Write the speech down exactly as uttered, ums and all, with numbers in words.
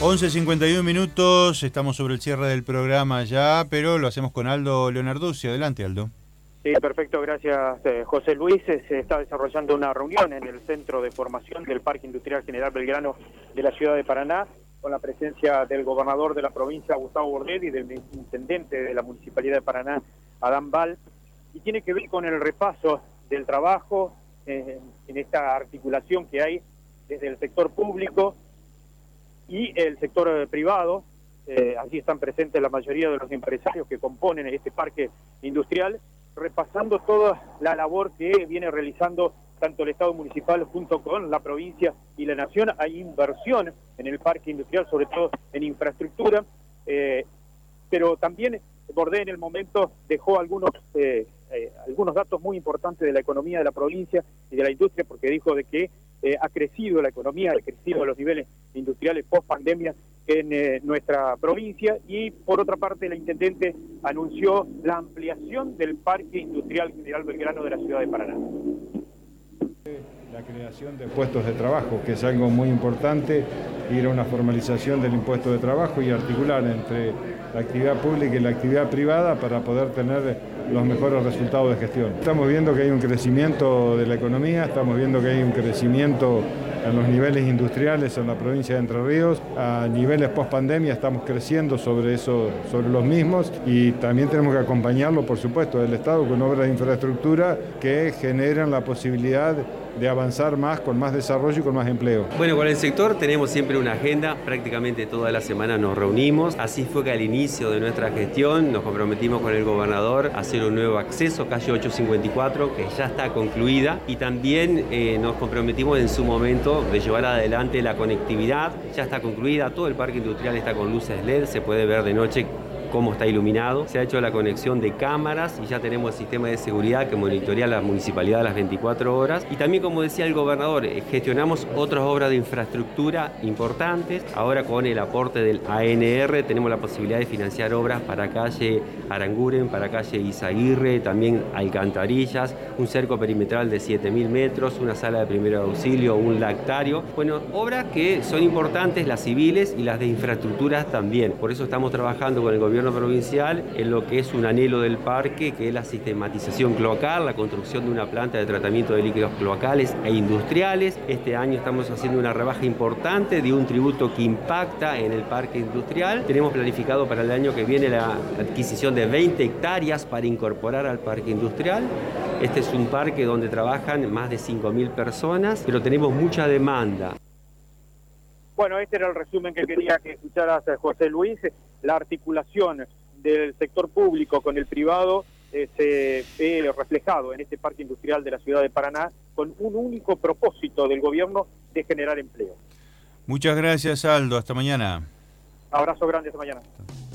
once cincuenta y uno minutos, estamos sobre el cierre del programa ya, pero lo hacemos con Aldo Leonarduzzi. Adelante, Aldo. Sí, perfecto, gracias eh, José Luis. Se está desarrollando una reunión en el Centro de Formación del Parque Industrial General Belgrano de la ciudad de Paraná, con la presencia del gobernador de la provincia, Gustavo Bordet, y del intendente de la Municipalidad de Paraná, Adán Bal, y tiene que ver con el repaso del trabajo eh, en esta articulación que hay desde el sector público y el sector eh, privado. Eh, allí están presentes la mayoría de los empresarios que componen este parque industrial, repasando toda la labor que viene realizando tanto el Estado municipal junto con la provincia y la nación. Hay inversión en el parque industrial, sobre todo en infraestructura, eh, pero también Bordet en el momento dejó algunos eh, eh, algunos datos muy importantes de la economía de la provincia y de la industria, porque dijo de que eh, ha crecido la economía, ha crecido los niveles industriales post pandemia en eh, nuestra provincia, y por otra parte el intendente anunció la ampliación del Parque Industrial General Belgrano de la ciudad de Paraná. La creación de puestos de trabajo, que es algo muy importante, ir a una formalización del impuesto de trabajo y articular entre la actividad pública y la actividad privada para poder tener los mejores resultados de gestión. Estamos viendo que hay un crecimiento de la economía, estamos viendo que hay un crecimiento en los niveles industriales en la provincia de Entre Ríos. A niveles post pandemia estamos creciendo sobre eso, sobre los mismos, y también tenemos que acompañarlo, por supuesto, del Estado con obras de infraestructura que generan la posibilidad de avanzar más, con más desarrollo y con más empleo. Bueno, con el sector tenemos siempre una agenda, prácticamente toda la semana nos reunimos. Así fue que al inicio de nuestra gestión nos comprometimos con el gobernador a hacer un nuevo acceso, calle ocho cincuenta y cuatro, que ya está concluida, y también eh, nos comprometimos en su momento de llevar adelante la conectividad. Ya está concluida, todo el parque industrial está con luces L E D, se puede ver de noche cómo está iluminado. Se ha hecho la conexión de cámaras y ya tenemos el sistema de seguridad que monitorea la municipalidad a las veinticuatro horas. Y también, como decía el gobernador, gestionamos otras obras de infraestructura importantes. Ahora, con el aporte del A N R, tenemos la posibilidad de financiar obras para calle Aranguren, para calle Izaguirre, también alcantarillas, un cerco perimetral de siete mil metros, una sala de primer auxilio, un lactario. Bueno, obras que son importantes, las civiles y las de infraestructuras también. Por eso estamos trabajando con el gobierno provincial en lo que es un anhelo del parque, que es la sistematización cloacal, la construcción de una planta de tratamiento de líquidos cloacales e industriales. Este año estamos haciendo una rebaja importante de un tributo que impacta en el parque industrial. Tenemos planificado para el año que viene la adquisición de veinte hectáreas para incorporar al parque industrial. Este es un parque donde trabajan más de cinco mil personas, pero tenemos mucha demanda. Bueno, este era el resumen que quería que escucharas, José Luis. La articulación del sector público con el privado eh, se ve reflejado en este parque industrial de la ciudad de Paraná, con un único propósito del gobierno de generar empleo. Muchas gracias, Aldo. Hasta mañana. Abrazo grande, hasta mañana.